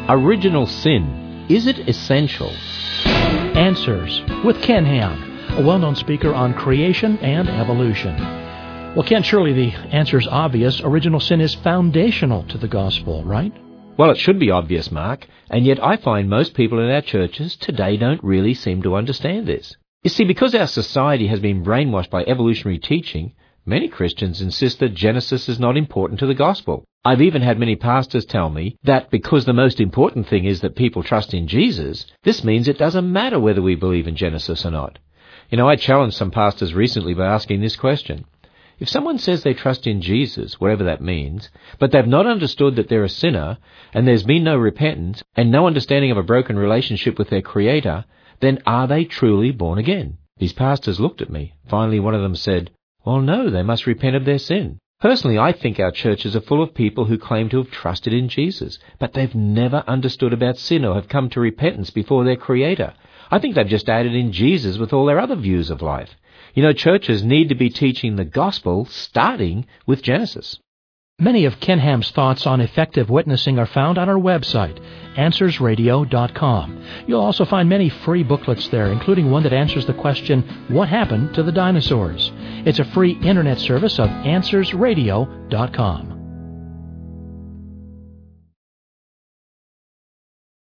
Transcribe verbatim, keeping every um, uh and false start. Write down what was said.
Original sin, is it essential? Answers with Ken Ham, a well-known speaker on creation and evolution. Well, Ken, surely the answer is obvious. Original sin is foundational to the gospel, right? Well, it should be obvious, Mark, and yet I find most people in our churches today don't really seem to understand this. You see, because our society has been brainwashed by evolutionary teaching, many Christians insist that Genesis is not important to the gospel. I've even had many pastors tell me that because the most important thing is that people trust in Jesus, this means it doesn't matter whether we believe in Genesis or not. You know, I challenged some pastors recently by asking this question. If someone says they trust in Jesus, whatever that means, but they've not understood that they're a sinner, and there's been no repentance, and no understanding of a broken relationship with their Creator, then are they truly born again? These pastors looked at me. Finally, one of them said, well, no, they must repent of their sin. Personally, I think our churches are full of people who claim to have trusted in Jesus, but they've never understood about sin or have come to repentance before their Creator. I think they've just added in Jesus with all their other views of life. You know, churches need to be teaching the gospel starting with Genesis. Many of Ken Ham's thoughts on effective witnessing are found on our website, answers radio dot com. You'll also find many free booklets there, including one that answers the question, what happened to the dinosaurs? It's a free internet service of answers radio dot com.